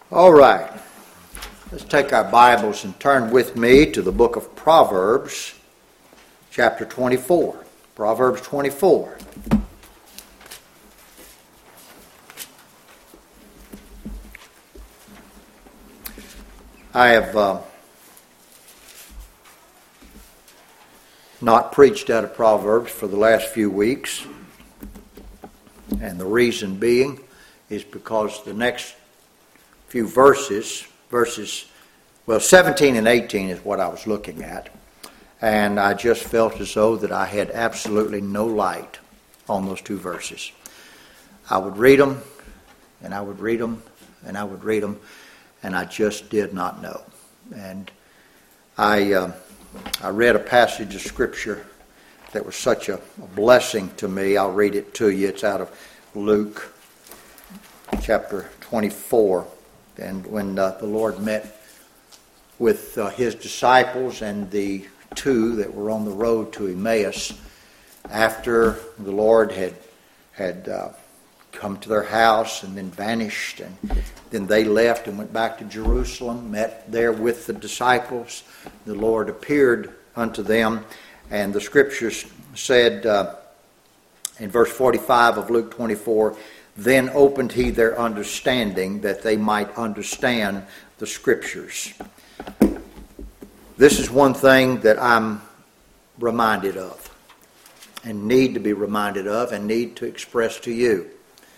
All right. Let's take our Bibles and turn with me to the book of Proverbs, chapter 24. Proverbs 24. I have not preached out of Proverbs for the last few weeks, and the reason being is because the next few verses 17 and 18 is what I was looking at, and I just felt as though that I had absolutely no light on those two verses. I would read them, and I would read them, and I would read them, and I just did not know. And I read a passage of Scripture that was such a blessing to me. I'll read it to you. It's out of Luke chapter 24. And when the Lord met with his disciples and the two that were on the road to Emmaus, after the Lord had come to their house and then vanished, and then they left and went back to Jerusalem, met there with the disciples. The Lord appeared unto them, and the Scriptures said in verse 45 of Luke 24, "Then opened he their understanding, that they might understand the Scriptures." This is one thing that I'm reminded of, and need to be reminded of, and need to express to you.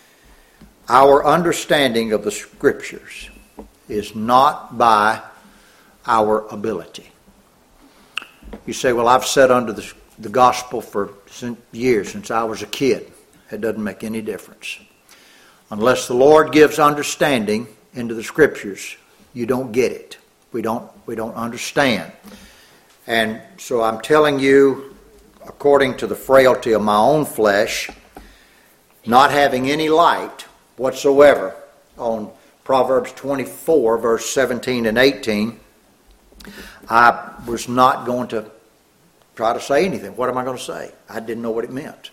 Our understanding of the Scriptures is not by our ability. You say, well, I've sat under the gospel for years, since I was a kid. It doesn't make any difference. Unless the Lord gives understanding into the Scriptures, you don't get it. We don't understand. And so I'm telling you, according to the frailty of my own flesh, not having any light whatsoever on Proverbs 24, verse 17 and 18, I was not going to try to say anything. What am I going to say? I didn't know what it meant.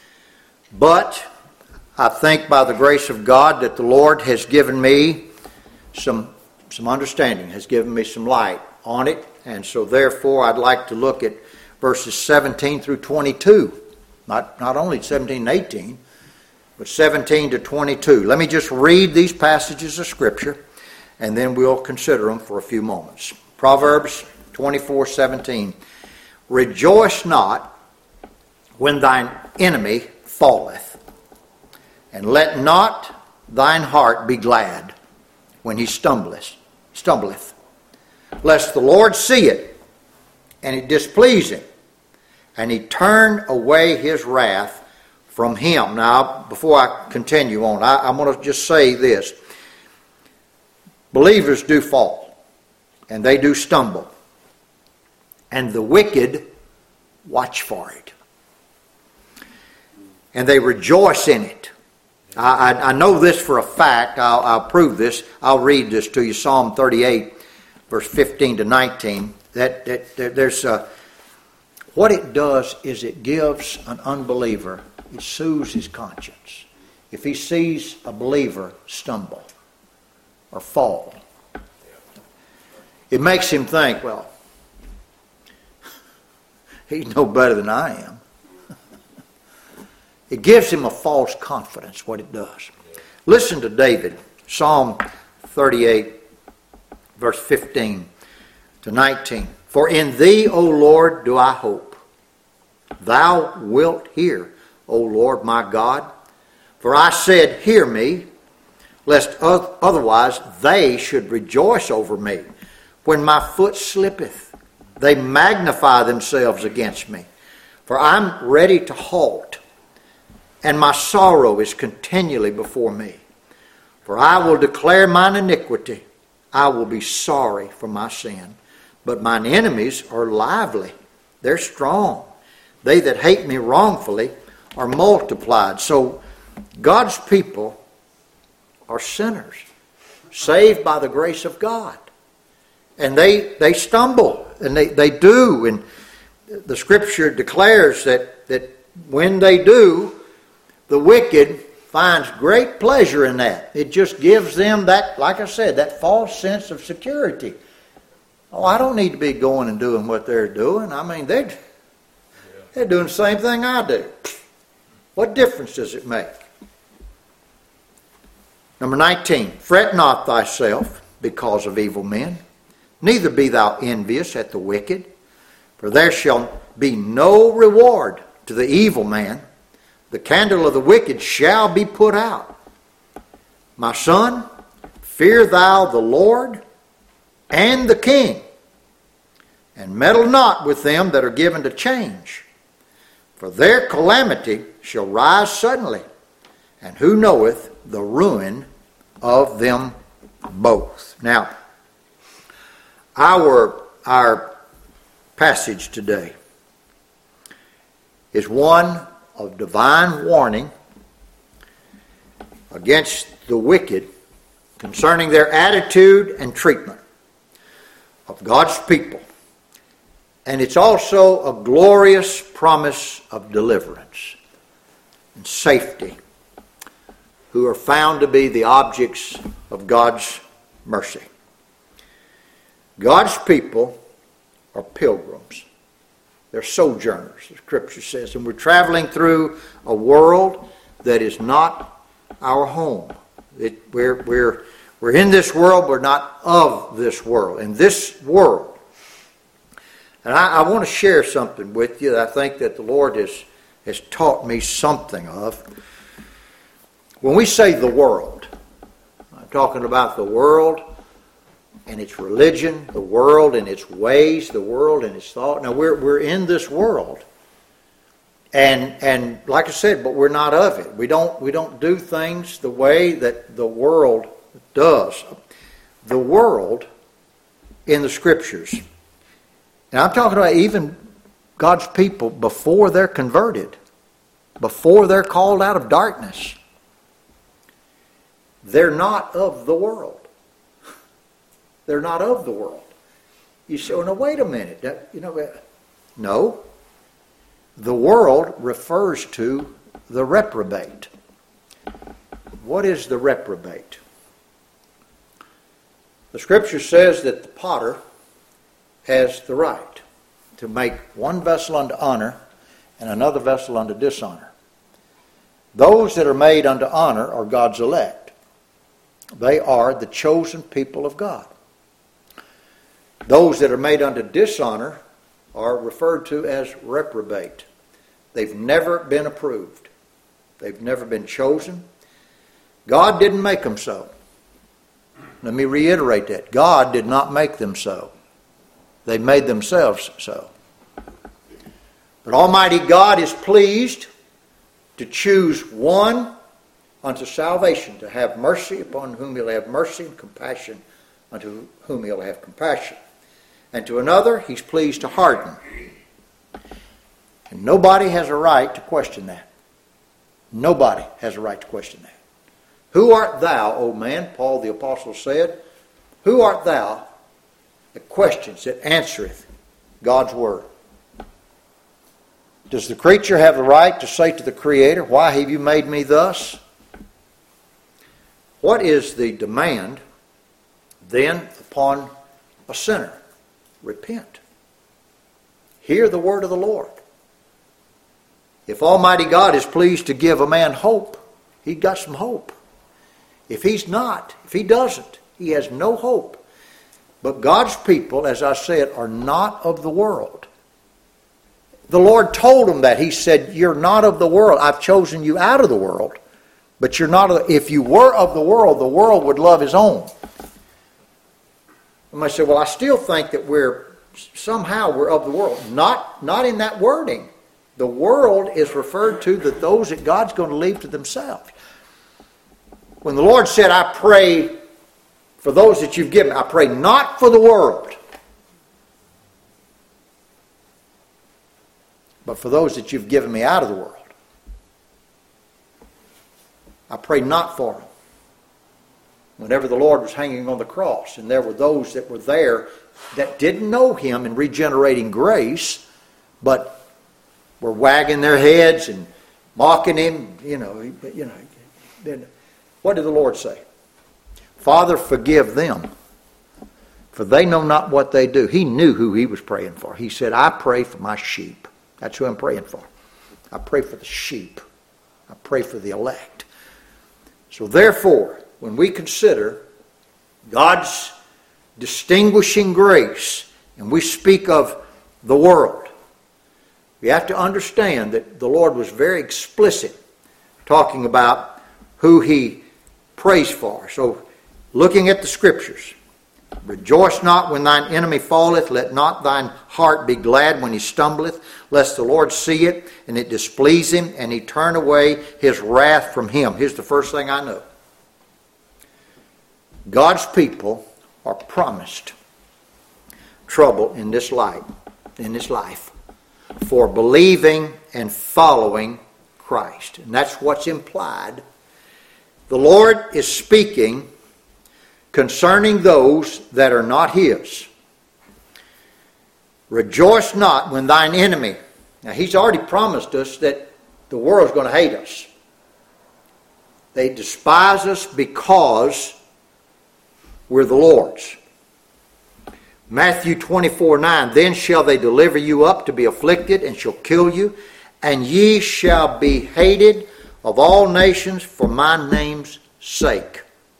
But I think by the grace of God that the Lord has given me some understanding, has given me some light on it. And so therefore I'd like to look at verses 17 through 22. Not only 17 and 18, but 17 to 22. Let me just read these passages of Scripture, and then we'll consider them for a few moments. Proverbs 24:17. "Rejoice not when thine enemy falleth, and let not thine heart be glad when he stumbleth. Lest the Lord see it, and it displease him, and he turn away his wrath from him." Now, before I continue on, I'm going to just say this. Believers do fall, and they do stumble, and the wicked watch for it, and they rejoice in it. I know this for a fact. I'll prove this. I'll read this to you. Psalm 38, verse 15 to 19. There's what it does is it gives an unbeliever, it soothes his conscience. If he sees a believer stumble or fall, it makes him think, well, he's no better than I am. It gives him a false confidence, what it does. Listen to David, Psalm 38, verse 15 to 19. "For in thee, O Lord, do I hope. Thou wilt hear, O Lord my God. For I said, hear me, lest otherwise they should rejoice over me. When my foot slippeth, they magnify themselves against me. For I'm ready to halt, and my sorrow is continually before me. For I will declare mine iniquity. I will be sorry for my sin. But mine enemies are lively. They're strong. They that hate me wrongfully are multiplied." So God's people are sinners, saved by the grace of God. And they stumble, and they do. And the Scripture declares that when they do, the wicked finds great pleasure in that. It just gives them that, like I said, that false sense of security. Oh, I don't need to be going and doing what they're doing. I mean, they're doing the same thing I do. What difference does it make? Number 19, fret not thyself because of evil men, neither be thou envious at the wicked, for there shall be no reward to the evil man. The candle of the wicked shall be put out. My son, fear thou the Lord and the king, and meddle not with them that are given to change. For their calamity shall rise suddenly, and who knoweth the ruin of them both. Now, our passage today is one of divine warning against the wicked concerning their attitude and treatment of God's people. And it's also a glorious promise of deliverance and safety, who are found to be the objects of God's mercy. God's people are pilgrims. They're sojourners, the Scripture says. And we're traveling through a world that is not our home. We're in this world, we're not of this world. In this world. And I want to share something with you that I think that the Lord has taught me something of. When we say the world, I'm talking about the world and its religion, the world and its ways, the world and its thought. Now we're in this world, and like I said, but we're not of it. We don't do things the way that the world does. The world in the Scriptures, and I'm talking about even God's people before they're converted, before they're called out of darkness. They're not of the world. They're not of the world. You say, oh, no, wait a minute. No. The world refers to the reprobate. What is the reprobate? The Scripture says that the potter has the right to make one vessel unto honor and another vessel unto dishonor. Those that are made unto honor are God's elect. They are the chosen people of God. Those that are made unto dishonor are referred to as reprobate. They've never been approved. They've never been chosen. God didn't make them so. Let me reiterate that. God did not make them so. They made themselves so. But Almighty God is pleased to choose one unto salvation, to have mercy upon whom He'll have mercy, and compassion unto whom He'll have compassion. And to another, He's pleased to harden. And nobody has a right to question that. Nobody has a right to question that. Who art thou, O man, Paul the Apostle said, who art thou that questions, that answereth God's word? Does the creature have the right to say to the Creator, why have you made me thus? What is the demand then upon a sinner? Repent. Hear the word of the Lord. If Almighty God is pleased to give a man hope, He's got some hope. If He's not, if He doesn't, he has no hope. But God's people, as I said, are not of the world. The Lord told them that. He said, you're not of the world. I've chosen you out of the world. But you're not. If you were of the world would love his own. You might say, well, I still think that we're of the world. Not in that wording. The world is referred to that those that God's going to leave to themselves. When the Lord said, I pray for those that you've given, I pray not for the world, but for those that you've given me out of the world. I pray not for them. Whenever the Lord was hanging on the cross, and there were those that were there that didn't know Him in regenerating grace, but were wagging their heads and mocking Him. Then what did the Lord say? Father, forgive them, for they know not what they do. He knew who he was praying for. He said, I pray for my sheep. That's who I'm praying for. I pray for the sheep. I pray for the elect. So therefore, when we consider God's distinguishing grace, and we speak of the world, we have to understand that the Lord was very explicit talking about who he prays for. So, looking at the Scriptures, rejoice not when thine enemy falleth, let not thine heart be glad when he stumbleth, lest the Lord see it, and it displease him, and he turn away his wrath from him. Here's the first thing I know. God's people are promised trouble in this life, for believing and following Christ. And that's what's implied. The Lord is speaking concerning those that are not his. Rejoice not when thine enemy. Now he's already promised us that the world's going to hate us. They despise us because we're the Lord's. Matthew 24:9, then shall they deliver you up to be afflicted, and shall kill you, and ye shall be hated of all nations for my name's sake.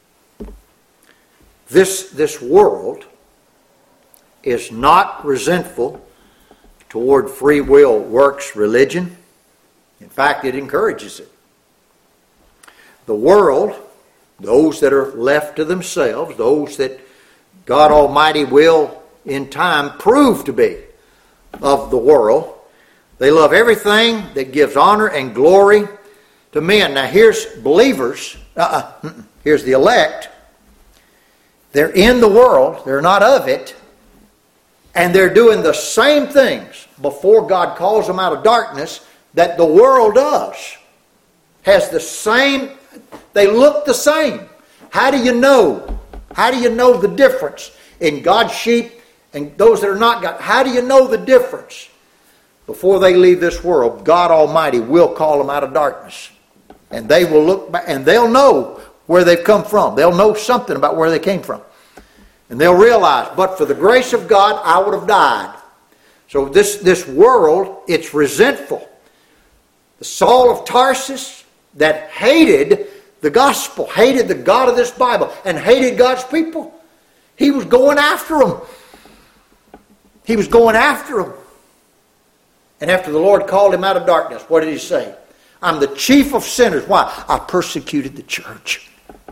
This world is not resentful toward free will works religion. In fact, it encourages it. The world, those that are left to themselves, those that God Almighty will in time prove to be of the world, they love everything that gives honor and glory to men. Now here's believers, here's the elect. They're in the world, they're not of it, and they're doing the same things before God calls them out of darkness that the world does. Has the same, they look the same. How do you know? How do you know the difference in God's sheep and those that are not God? How do you know the difference? Before they leave this world, God Almighty will call them out of darkness. And they will look back and they'll know where they've come from. They'll know something about where they came from. And they'll realize, but for the grace of God, I would have died. So this world, it's resentful. The Saul of Tarsus that hated the gospel, hated the God of this Bible, and hated God's people. He was going after them. He was going after them. And after the Lord called him out of darkness, what did he say? I'm the chief of sinners. Why? I persecuted the church.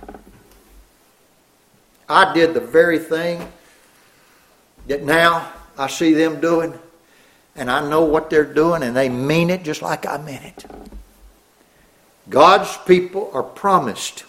I did the very thing that now I see them doing, and I know what they're doing, and they mean it just like I meant it. God's people are promised.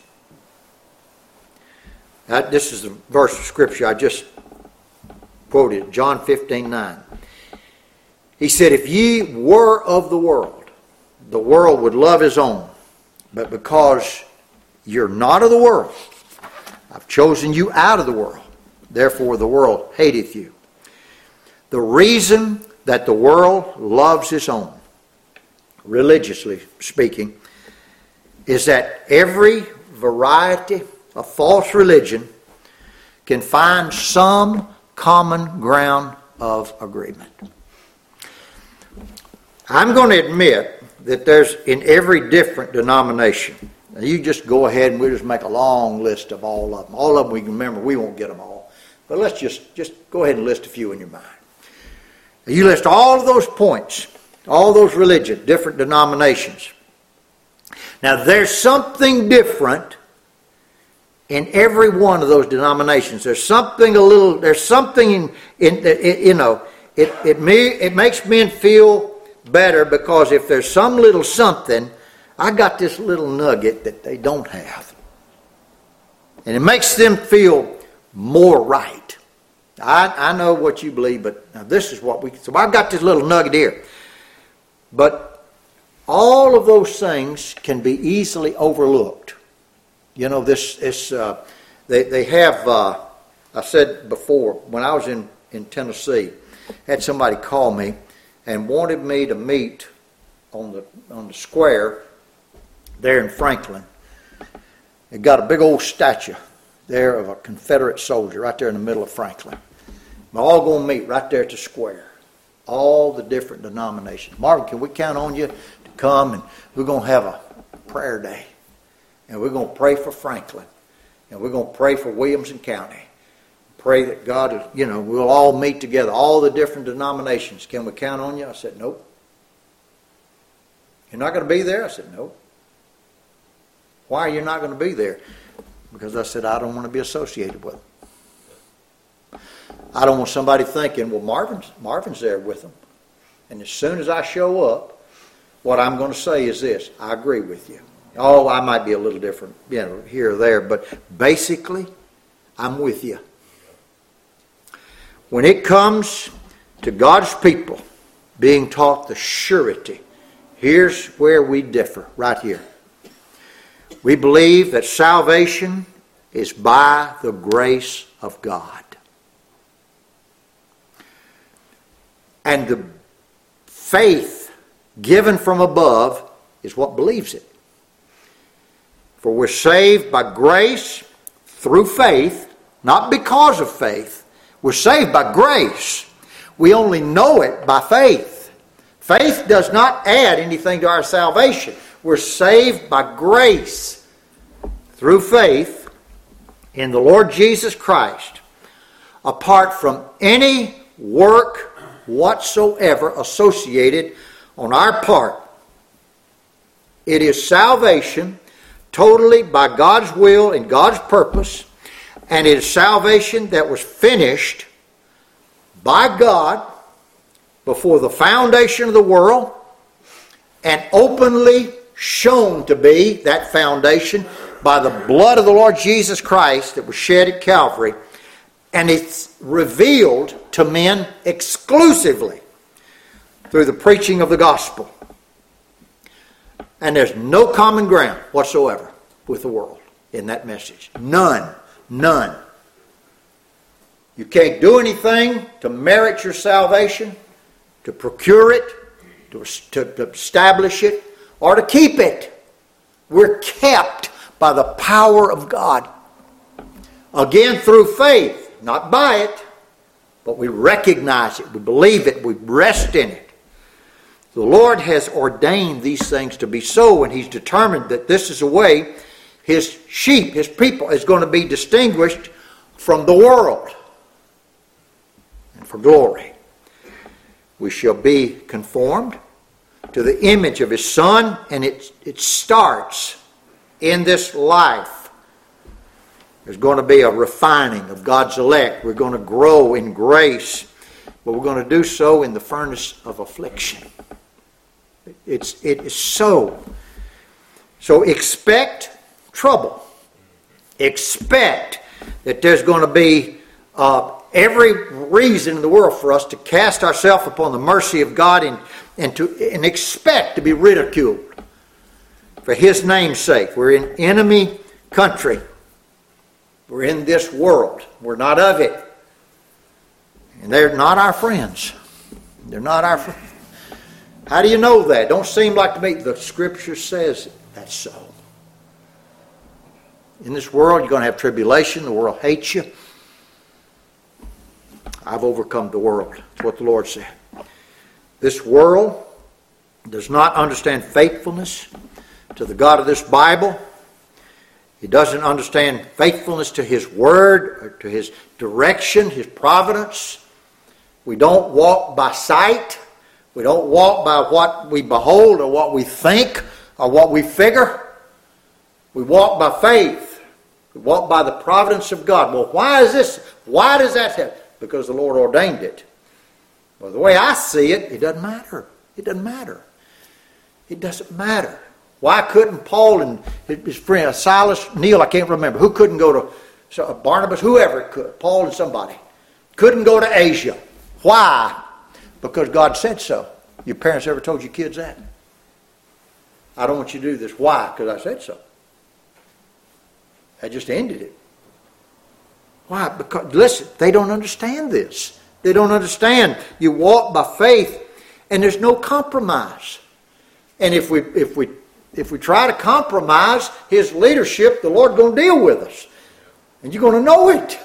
This is the verse of Scripture I just quoted, John 15:9. He said, if ye were of the world would love his own. But because you're not of the world, I've chosen you out of the world. Therefore the world hateth you. The reason that the world loves its own, religiously speaking, is that every variety of false religion can find some common ground of agreement. I'm going to admit that there's in every different denomination. Now you just go ahead and we'll just make a long list of all of them. All of them we can remember. We won't get them all. But let's just go ahead and list a few in your mind. Now you list all of those points, all those religions, different denominations. Now there's something different in every one of those denominations. There's something it makes men feel better because if there's some little something, I got this little nugget that they don't have. And it makes them feel more right. I know what you believe, but now this is what so I've got this little nugget here. But all of those things can be easily overlooked. You know, they have, I said before, when I was in Tennessee, had somebody call me and wanted me to meet on the square there in Franklin. It got a big old statue there of a Confederate soldier right there in the middle of Franklin. We're all going to meet right there at the square. All the different denominations. Marvin, can we count on you to come? And we're going to have a prayer day. And we're going to pray for Franklin. And we're going to pray for Williamson County. Pray that God, we'll all meet together. All the different denominations. Can we count on you? I said, nope. You're not going to be there? I said, nope. Why are you not going to be there? Because I said, I don't want to be associated with them. I don't want somebody thinking, well, Marvin's there with them. And as soon as I show up, what I'm going to say is this: I agree with you. Oh, I might be a little different, here or there, but basically, I'm with you. When it comes to God's people being taught the surety, here's where we differ, right here. We believe that salvation is by the grace of God. And the faith given from above is what believes it. For we're saved by grace through faith, not because of faith. We're saved by grace. We only know it by faith. Faith does not add anything to our salvation. We're saved by grace through faith in the Lord Jesus Christ, apart from any work whatsoever associated on our part. It is salvation totally by God's will and God's purpose, and it is salvation that was finished by God before the foundation of the world and openly shown to be that foundation by the blood of the Lord Jesus Christ that was shed at Calvary. And it's revealed to men exclusively through the preaching of the gospel. And there's no common ground whatsoever with the world in that message. None. None. You can't do anything to merit your salvation, to procure it, to establish it, or to keep it. We're kept by the power of God. Again, through faith. Not by it, but we recognize it, we believe it, we rest in it. The Lord has ordained these things to be so, and He's determined that this is the way His sheep, His people, is going to be distinguished from the world. And for glory, we shall be conformed to the image of His Son, and it starts in this life. There's going to be a refining of God's elect. We're going to grow in grace, but we're going to do so in the furnace of affliction. It is so. So expect trouble. Expect that there's going to be every reason in the world for us to cast ourselves upon the mercy of God and expect to be ridiculed for His name's sake. We're in enemy country. We're in this world. We're not of it. And they're not our friends. They're not our friends. How do you know that? Don't seem like to me. The Scripture says that's so. In this world, you're going to have tribulation. The world hates you. I've overcome the world. That's what the Lord said. This world does not understand faithfulness to the God of this Bible. He doesn't understand faithfulness to His Word, or to His direction, His providence. We don't walk by sight. We don't walk by what we behold or what we think or what we figure. We walk by faith. We walk by the providence of God. Well, why is this? Why does that happen? Because the Lord ordained it. Well, the way I see it, it doesn't matter. It doesn't matter. It doesn't matter. Why couldn't Paul and his friend Silas, Neil, I can't remember, who couldn't go to Barnabas, whoever it could, Paul and somebody, couldn't go to Asia? Why? Because God said so. Your parents ever told your kids that? I don't want you to do this. Why? Because I said so. I just ended it. Why? Because, listen, they don't understand this. They don't understand. You walk by faith, and there's no compromise. And if we if we try to compromise His leadership, the Lord's going to deal with us. And you're going to know it.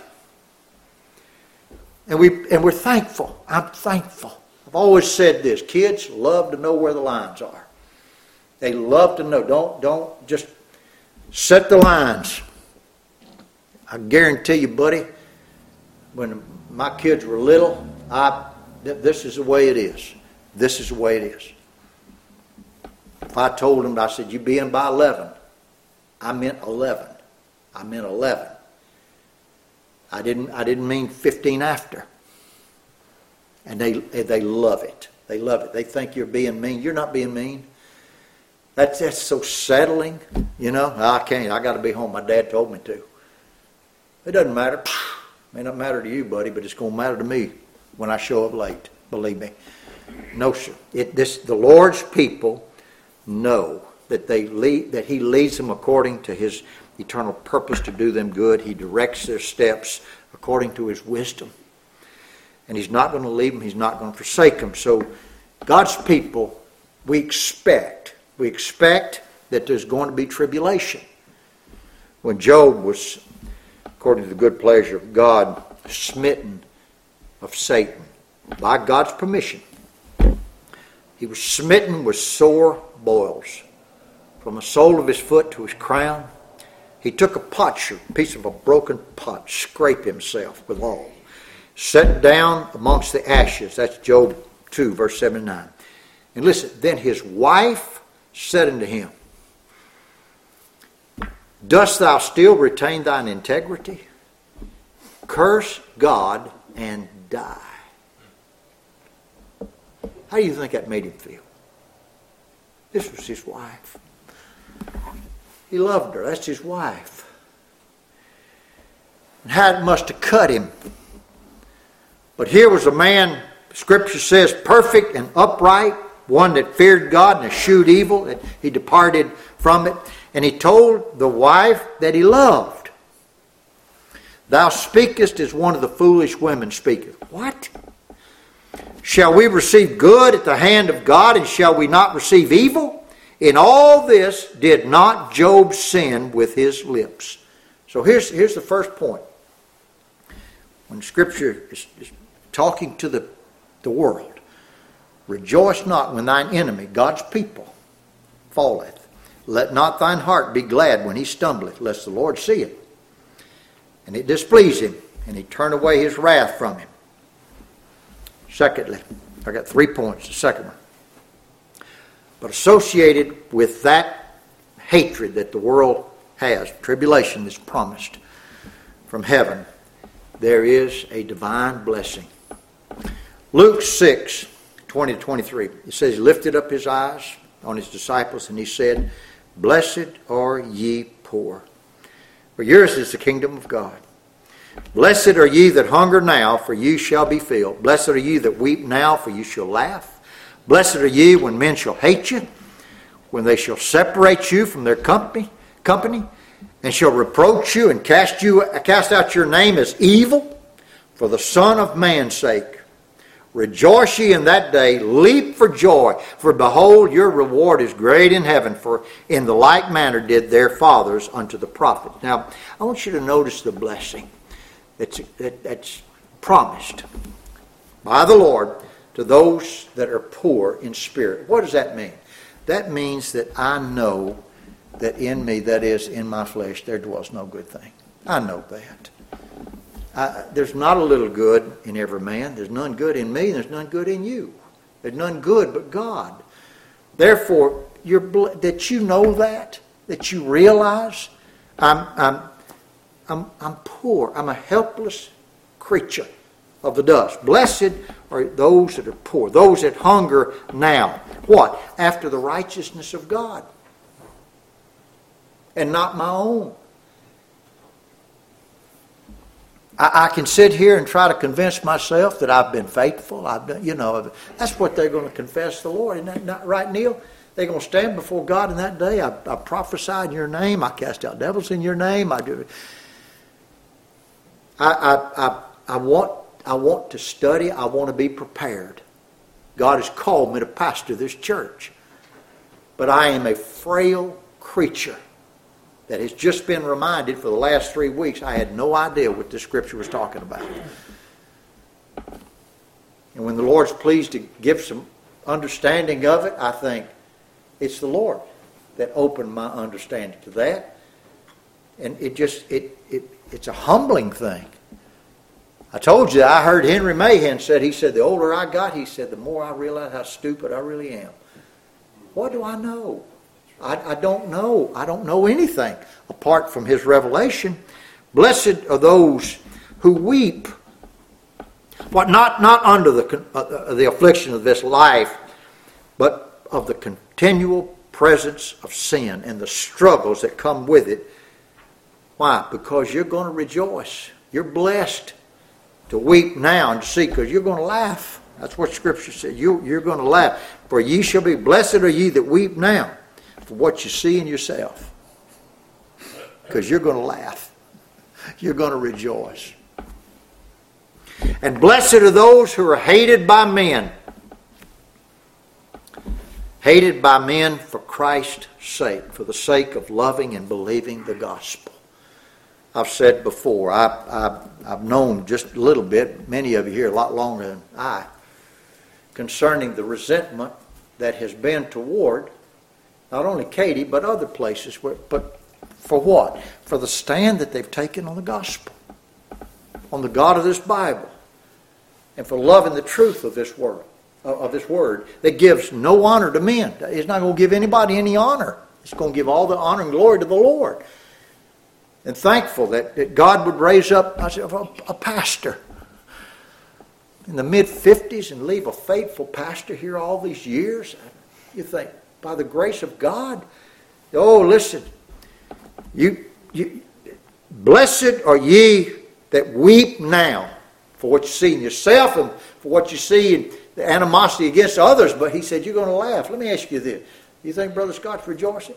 And we're thankful. I'm thankful. I've always said this. Kids love to know where the lines are. They love to know. Don't just set the lines. I guarantee you, buddy, when my kids were little, this is the way it is. This is the way it is. If I told them, I said, you be in by 11, I meant 11. I meant 11. I didn't mean 15 after. And they love it. They love it. They think you're being mean. You're not being mean. That's so settling. You know, I can't. I got to be home. My dad told me to. It doesn't matter. It may not matter to you, buddy, but it's going to matter to me when I show up late. Believe me. No, sir. The Lord's people know that that He leads them according to His eternal purpose to do them good. He directs their steps according to His wisdom. And He's not going to leave them. He's not going to forsake them. So God's people, we expect that there's going to be tribulation. When Job was, according to the good pleasure of God, smitten of Satan by God's permission, he was smitten with sore boils from the sole of his foot to his crown. He took a potsherd, a piece of a broken pot, scraped himself with all, sat down amongst the ashes. That's Job 2, verse 7 and 9. And listen, then his wife said unto him, dost thou still retain thine integrity? Curse God and die. How do you think that made him feel? This was his wife. He loved her. That's his wife. And how it must have cut him. But here was a man, Scripture says, perfect and upright, one that feared God and eschewed evil, that he departed from it. And he told the wife that he loved. Thou speakest as one of the foolish women speaketh. What? Shall we receive good at the hand of God, and shall we not receive evil? In all this did not Job sin with his lips. So here's the first point. When Scripture is talking to the world, rejoice not when thine enemy, God's people, falleth. Let not thine heart be glad when he stumbleth, lest the Lord see it, and it displease him, and he turn away his wrath from him. Secondly, I got 3 points. The second one. But associated with that hatred that the world has, tribulation that's promised from heaven, there is a divine blessing. Luke 6, 20 to 23. It says, he lifted up his eyes on his disciples and he said, blessed are ye poor, for yours is the kingdom of God. Blessed are ye that hunger now, for you shall be filled. Blessed are ye that weep now, for you shall laugh. Blessed are ye when men shall hate you, when they shall separate you from their company, and shall reproach you and cast out your name as evil for the Son of Man's sake. Rejoice ye in that day, leap for joy, for behold, your reward is great in heaven, for in the like manner did their fathers unto the prophets. Now, I want you to notice the blessing that's promised by the Lord to those that are poor in spirit. What does that mean? That means that I know that in me, that is, in my flesh, there dwells no good thing. I know that. There's not a little good in every man. There's none good in me, and there's none good in you. There's none good but God. Therefore, that you know that you realize I'm poor. I'm a helpless creature of the dust. Blessed are those that are poor, those that hunger now. What? After the righteousness of God. And not my own. I can sit here and try to convince myself that I've been faithful. That's what they're going to confess the Lord. Isn't that not right, Neil? They're going to stand before God in that day. I prophesy in your name. I cast out devils in your name. I do. I want to study. I want to be prepared. God has called me to pastor this church. but I am a frail creature that has just been reminded for the last 3 weeks. I had no idea what this scripture was talking about. And when the Lord's pleased to give some understanding of it, I think it's the Lord that opened my understanding to that. And it's a humbling thing. I told you, I heard Henry Mahan he said, the older I got, he said, the more I realized how stupid I really am. What do I know? I don't know. I don't know anything apart from his revelation. Blessed are those who weep. What not under the affliction of this life, but of the continual presence of sin and the struggles that come with it. Why? Because you're going to rejoice. You're blessed to weep now and to see, because you're going to laugh. That's what Scripture said. You're going to laugh. For ye shall be blessed are ye that weep now for what you see in yourself. Because you're going to laugh. You're going to rejoice. And blessed are those who are hated by men. Hated by men for Christ's sake, for the sake of loving and believing the gospel. I've said before, I've known just a little bit, many of you here a lot longer than I, concerning the resentment that has been toward not only Katy, but other places. But for what? For the stand that they've taken on the gospel, on the God of this Bible, and for loving the truth of this word, that gives no honor to men. It's not going to give anybody any honor. It's going to give all the honor and glory to the Lord. And thankful that God would raise up a pastor in the mid-50s and leave a faithful pastor here all these years. You think, by the grace of God, oh, listen, blessed are ye that weep now for what you see in yourself and for what you see in the animosity against others. But he said, you're going to laugh. Let me ask you this. You think Brother Scott's rejoicing?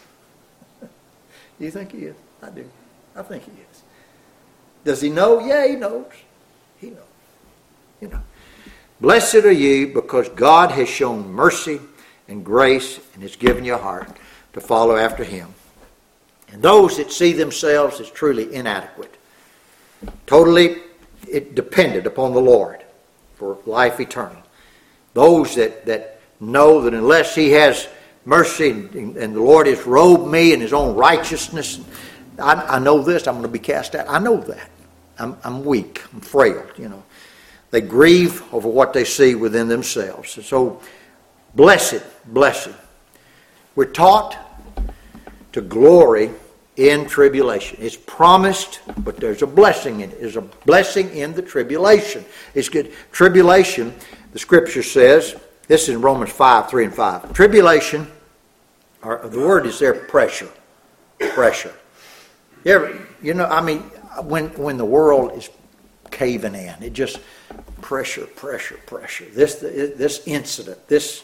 You think he is? I do. I think he is. Does he know? Yeah, he knows. He knows. You know. Blessed are ye because God has shown mercy and grace and has given you a heart to follow after him. And those that see themselves as truly inadequate, totally dependent upon the Lord for life eternal. Those that know that unless he has mercy and the Lord has robed me in his own righteousness, I know this, I'm going to be cast out. I know that. I'm weak. I'm frail, you know. They grieve over what they see within themselves. And so, blessed. We're taught to glory in tribulation. It's promised, but there's a blessing in it. There's a blessing in the tribulation. It's good. Tribulation, the Scripture says, this is in Romans 5, 3 and 5. Tribulation, or the word is there, pressure. Pressure. You know, I mean, when the world is caving in, it just pressure. This incident, this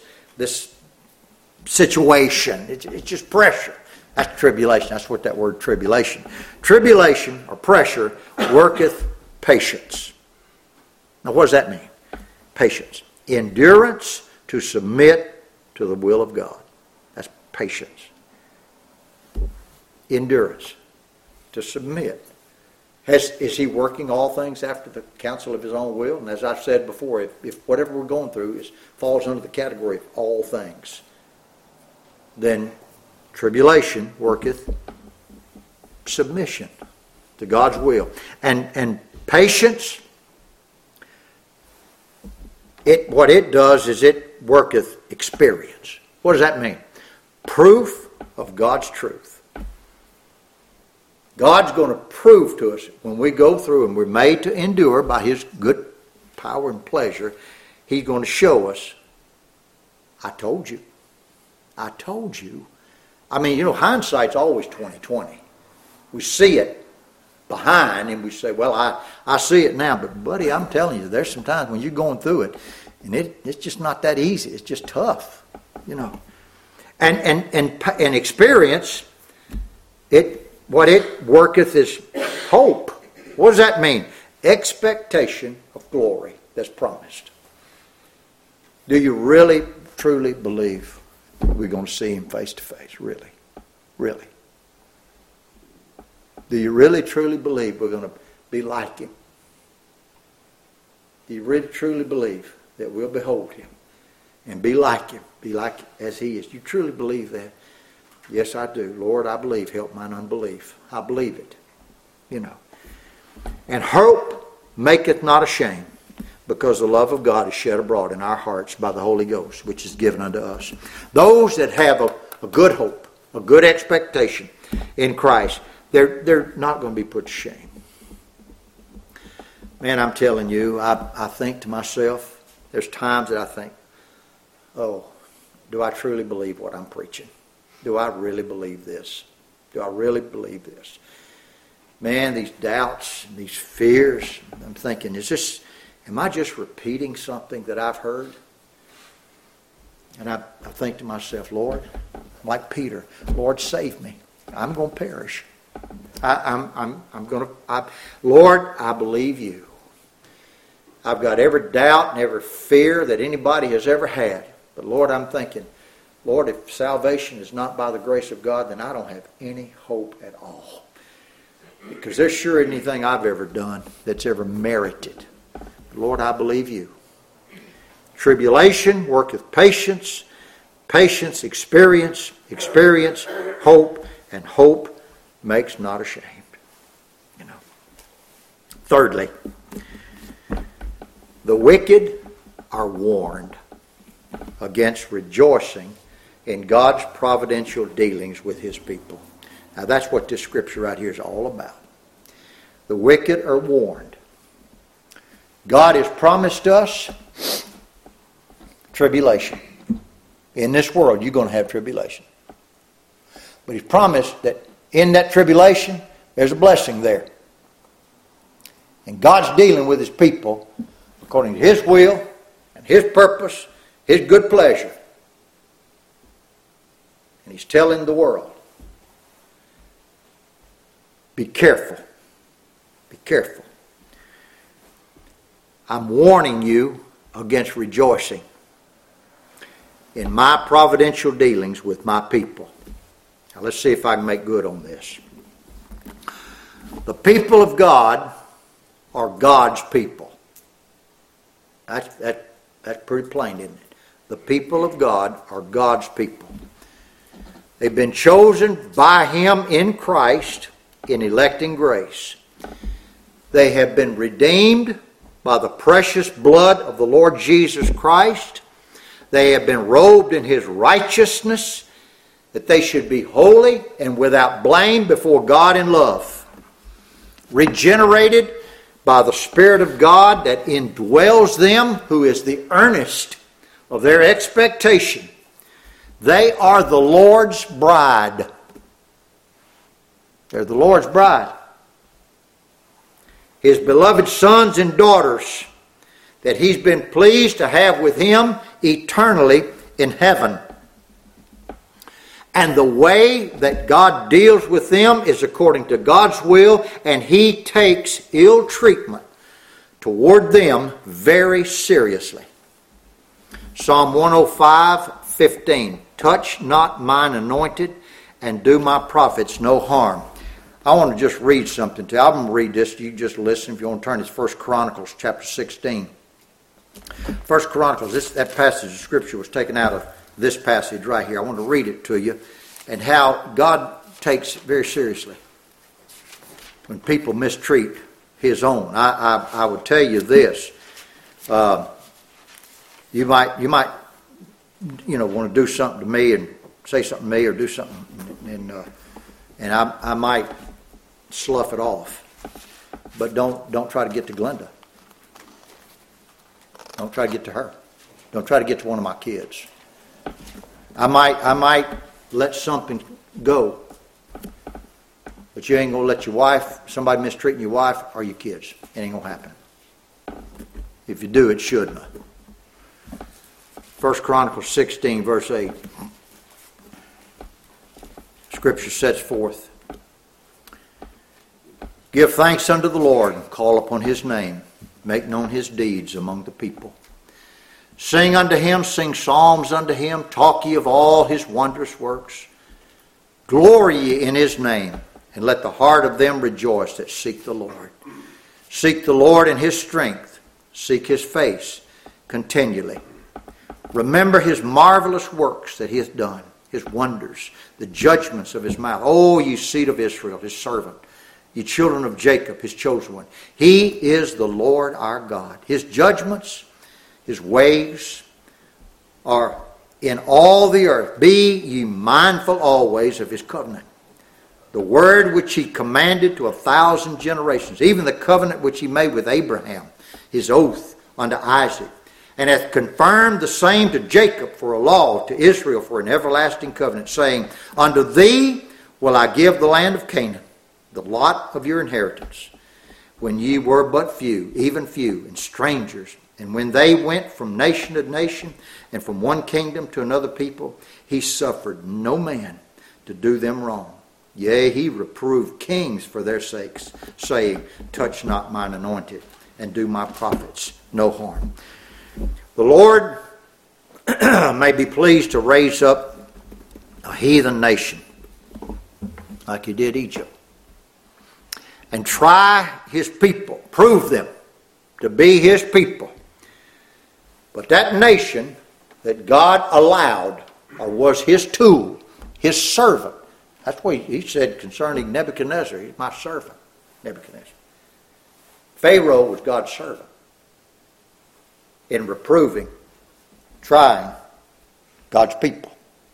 situation, it's just pressure. That's tribulation. That's what that word tribulation. Tribulation or pressure worketh patience. Now, what does that mean? Patience. Endurance to submit to the will of God. That's patience. Endurance to submit. Is he working all things after the counsel of his own will? And as I've said before, if whatever we're going through falls under the category of all things, then tribulation worketh submission to God's will. And patience, what it does is it worketh experience. What does that mean? Proof of God's truth. God's going to prove to us when we go through and we're made to endure by his good power and pleasure. He's going to show us, I told you. I told you. I mean, you know, hindsight's always 20/20. We see it behind and we say, well, I see it now. But, buddy, I'm telling you, there's some times when you're going through it and it's just not that easy. It's just tough, you know. And experience, what it worketh is hope. What does that mean? Expectation of glory that's promised. Do you really, truly believe we're going to see him face to face, really. Really. Do you really truly believe we're going to be like him? Do you really truly believe that we'll behold him and be like him, be like as he is? Do you truly believe that? Yes, I do. Lord, I believe. Help mine unbelief. I believe it. You know. And hope maketh not ashamed, because the love of God is shed abroad in our hearts by the Holy Ghost, which is given unto us. Those that have a good hope, a good expectation in Christ, they're not going to be put to shame. Man, I'm telling you, I think to myself, there's times that I think, oh, do I truly believe what I'm preaching? Do I really believe this? Do I really believe this? Man, these doubts, these fears, I'm thinking, am I just repeating something that I've heard? And I think to myself, Lord, like Peter, Lord, save me. I'm going to perish. Lord, I believe you. I've got every doubt and every fear that anybody has ever had. But Lord, I'm thinking, Lord, if salvation is not by the grace of God, then I don't have any hope at all. Because there's sure anything I've ever done that's ever merited. Lord, I believe you. Tribulation worketh patience, patience experience, experience hope, and hope makes not ashamed. You know. Thirdly, the wicked are warned against rejoicing in God's providential dealings with his people. Now that's what this scripture right here is all about. The wicked are warned. God has promised us tribulation. In this world, you're going to have tribulation. But he's promised that in that tribulation, there's a blessing there. And God's dealing with his people according to his will and his purpose, his good pleasure. And he's telling the world, be careful. Be careful. I'm warning you against rejoicing in my providential dealings with my people. Now let's see if I can make good on this. The people of God are God's people. That's pretty plain, isn't it? The people of God are God's people. They've been chosen by him in Christ in electing grace. They have been redeemed by the precious blood of the Lord Jesus Christ. They have been robed in his righteousness, that they should be holy and without blame before God in love. Regenerated by the Spirit of God that indwells them, who is the earnest of their expectation. They are the Lord's bride. They're the Lord's bride. His beloved sons and daughters that he's been pleased to have with him eternally in heaven. And the way that God deals with them is according to God's will, and he takes ill treatment toward them very seriously. Psalm 105:15. Touch not mine anointed, and do my prophets no harm. I want to just read something to you. I'm going to read this. You just listen. If you want to turn, it's 1 Chronicles chapter 16. 1 Chronicles, that passage of Scripture was taken out of this passage right here. I want to read it to you, and how God takes it very seriously when people mistreat his own. I would tell you this. You might want to do something to me and say something to me or do something, and I might slough it off. But don't try to get to Glenda. Don't try to get to her. Don't try to get to one of my kids. I might let something go, but you ain't gonna let your wife, somebody mistreating your wife or your kids. It ain't gonna happen. If you do, it shouldn't. 1 Chronicles 16, verse 8. Scripture sets forth, give thanks unto the Lord and call upon his name. Make known his deeds among the people. Sing unto him, sing psalms unto him, talk ye of all his wondrous works. Glory ye in his name, and let the heart of them rejoice that seek the Lord. Seek the Lord in his strength, seek his face continually. Remember his marvelous works that he hath done, his wonders, the judgments of his mouth. O ye seed of Israel, his servant, ye children of Jacob, his chosen one. He is the Lord our God. His judgments, his ways are in all the earth. Be ye mindful always of his covenant, the word which he commanded to 1,000 generations, even the covenant which he made with Abraham, his oath unto Isaac, and hath confirmed the same to Jacob for a law, to Israel for an everlasting covenant, saying, Unto thee will I give the land of Canaan, the lot of your inheritance, when ye were but few, even few, and strangers. And when they went from nation to nation, and from one kingdom to another people, he suffered no man to do them wrong. Yea, he reproved kings for their sakes, saying, Touch not mine anointed, and do my prophets no harm. The Lord may be pleased to raise up a heathen nation, like he did Egypt, and try his people, prove them to be his people. But that nation that God allowed, or was his tool, his servant, that's what he said concerning Nebuchadnezzar. He's my servant, Nebuchadnezzar. Pharaoh was God's servant in reproving, trying God's people.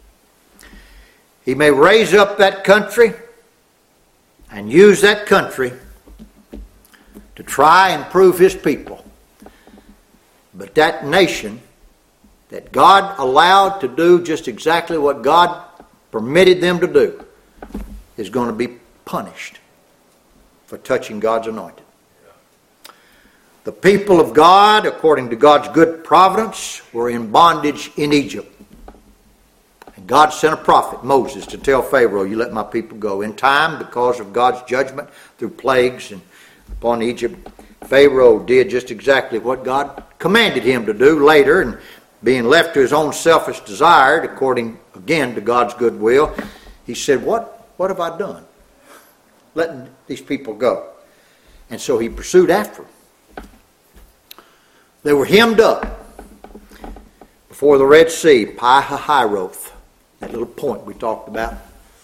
He may raise up that country and use that country to try and prove his people. But that nation that God allowed to do just exactly what God permitted them to do is going to be punished for touching God's anointed. The people of God, according to God's good providence, were in bondage in Egypt. And God sent a prophet, Moses, to tell Pharaoh, you let my people go. In time, because of God's judgment through plagues and upon Egypt, Pharaoh did just exactly what God commanded him to do later, and being left to his own selfish desire, according again to God's good will, he said, What have I done? Letting these people go. And so he pursued after them. They were hemmed up before the Red Sea, Pi-hahiroth, that little point we talked about.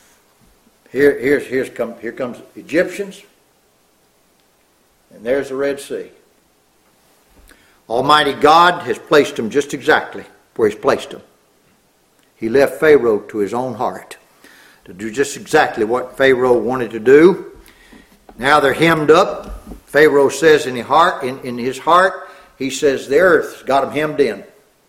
Here comes Egyptians, and there's the Red Sea. Almighty God has placed them just exactly where he's placed them. He left Pharaoh to his own heart to do just exactly what Pharaoh wanted to do. Now they're hemmed up. Pharaoh says in his heart, he says the earth's got them hemmed in.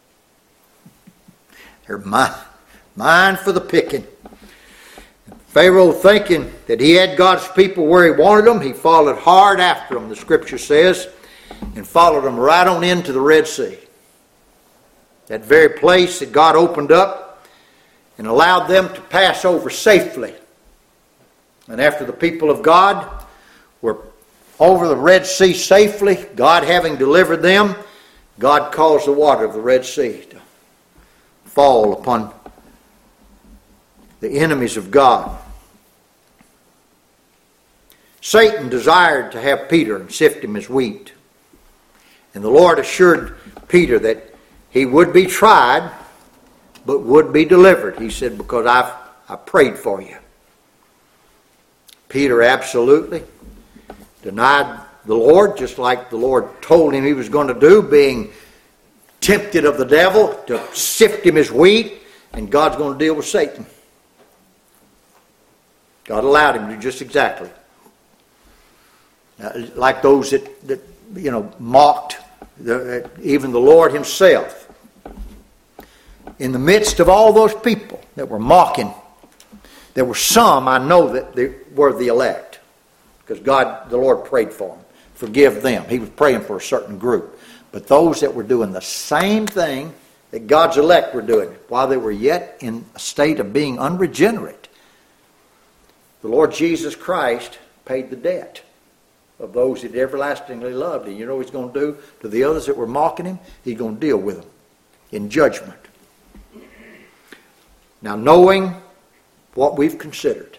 They're mine for the picking. Pharaoh, thinking that he had God's people where he wanted them, he followed hard after them, the scripture says, and followed them right on into the Red Sea. That very place that God opened up and allowed them to pass over safely. And after the people of God were over the Red Sea safely, God having delivered them, God caused the water of the Red Sea to fall upon the enemies of God. Satan desired to have Peter and sift him as wheat. And the Lord assured Peter that he would be tried, but would be delivered. He said, because I prayed for you. Peter absolutely denied the Lord, just like the Lord told him he was going to do, being tempted of the devil to sift him as wheat, and God's going to deal with Satan. God allowed him to do just exactly. Like those that mocked even the Lord himself. In the midst of all those people that were mocking, there were some, I know, that they were the elect. Because the Lord prayed for them. Forgive them. He was praying for a certain group. But those that were doing the same thing that God's elect were doing, while they were yet in a state of being unregenerate, the Lord Jesus Christ paid the debt of those that everlastingly loved. And you know what he's going to do to the others that were mocking him? He's going to deal with them. in judgment. Now, knowing what we've considered,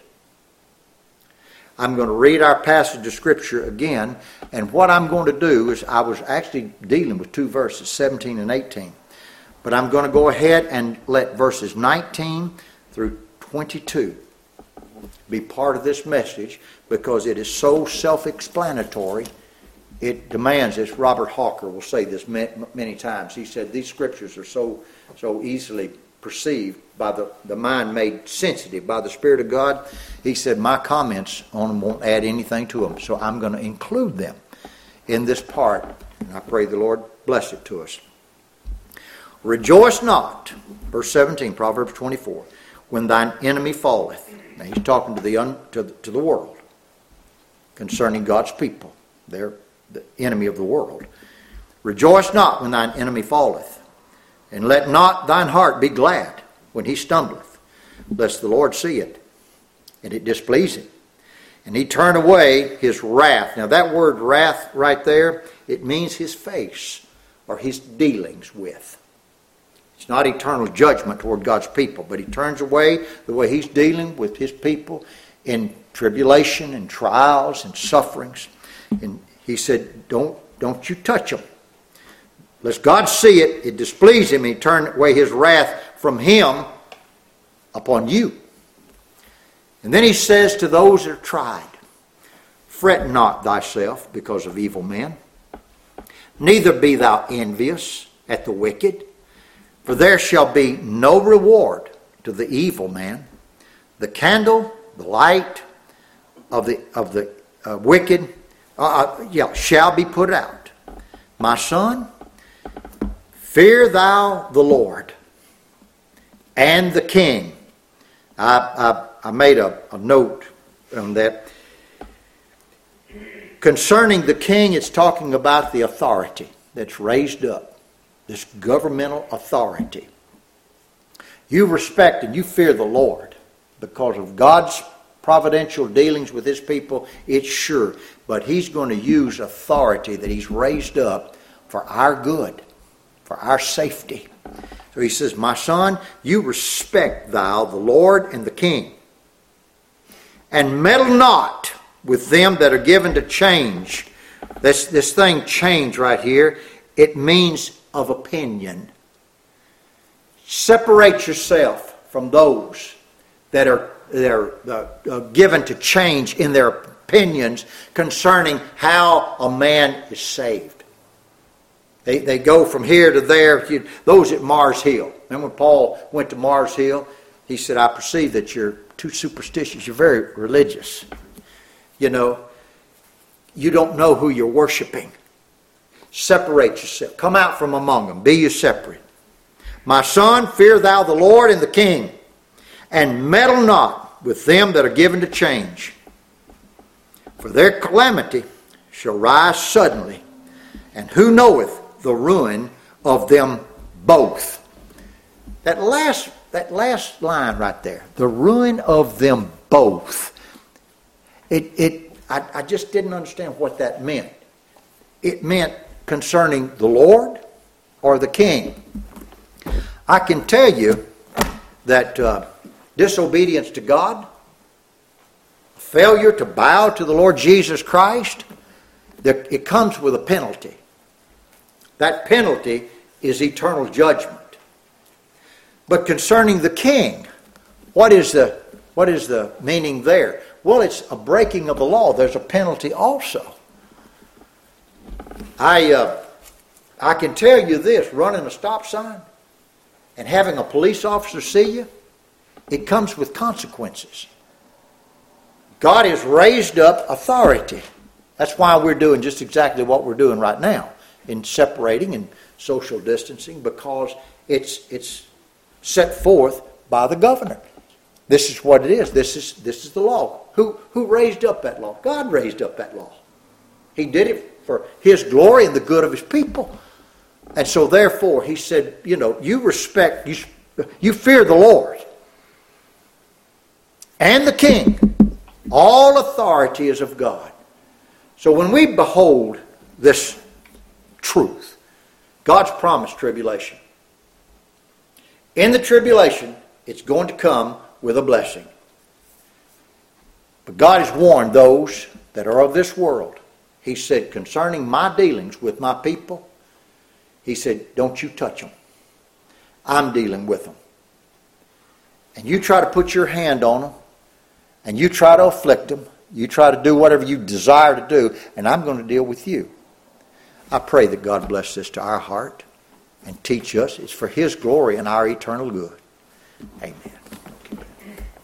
I'm going to read our passage of Scripture again, and what I'm going to do is, I was actually dealing with two verses, 17 and 18, but I'm going to go ahead and let verses 19 through 22 be part of this message, because it is so self-explanatory. It demands this. Robert Hawker will say this many times. He said these Scriptures are so easily perceived by the mind, made sensitive by the Spirit of God. He said my comments on them won't add anything to them, so I'm going to include them in this part, and I pray the Lord bless it to us. Rejoice not, verse 17, Proverbs 24, when thine enemy falleth. Now he's talking to the world concerning God's people. They're the enemy of the world. Rejoice not when thine enemy falleth, and let not thine heart be glad when he stumbleth, lest the Lord see it, and it displease him, and he turn away his wrath. Now that word wrath right there, it means his face, or his dealings with. It's not eternal judgment toward God's people, but he turns away the way he's dealing with his people in tribulation and trials and sufferings. And he said, don't you touch them. Lest God see it, it displease him, and he turn away his wrath from him upon you. And then he says to those that are tried, fret not thyself because of evil men, neither be thou envious at the wicked, for there shall be no reward to the evil man. The candle, the light of the wicked, shall be put out. My son, fear thou the Lord and the king. I made a note on that. Concerning the king, it's talking about the authority that's raised up. This governmental authority. You respect and you fear the Lord because of God's providential dealings with his people, it's sure. But he's going to use authority that he's raised up for our good, for our safety. So he says, my son, you respect thou the Lord and the king, and meddle not with them that are given to change. This thing change right here, it means of opinion. Separate yourself from those that are given to change in their opinions concerning how a man is saved. They go from here to there. Those at Mars Hill. Remember when Paul went to Mars Hill? He said, I perceive that you're too superstitious. You're very religious. You don't know who you're worshiping. Separate yourself. Come out from among them. Be you separate. My son, fear thou the Lord and the king, and meddle not with them that are given to change. For their calamity shall rise suddenly, and who knoweth the ruin of them both. That last line right there, the ruin of them both. I just didn't understand what that meant. It meant concerning the Lord or the king. I can tell you that disobedience to God, failure to bow to the Lord Jesus Christ, it comes with a penalty. That penalty is eternal judgment. But concerning the king, what is the meaning there? Well, it's a breaking of the law. There's a penalty also. I can tell you this, running a stop sign and having a police officer see you, it comes with consequences. God has raised up authority. That's why we're doing just exactly what we're doing right now in separating and social distancing, because it's set forth by the governor. This is what it is. This is the law. Who raised up that law? God raised up that law. He did it for his glory and the good of his people. And so therefore, he said, you respect, you fear the Lord and the king. All authority is of God. So when we behold this truth, God's promised tribulation. In the tribulation, it's going to come with a blessing. But God has warned those that are of this world. He said, concerning my dealings with my people, He said, don't you touch them. I'm dealing with them. And you try to put your hand on them, and you try to afflict them, you try to do whatever you desire to do, and I'm going to deal with you. I pray that God bless this to our heart and teach us. It's for His glory and our eternal good. Amen.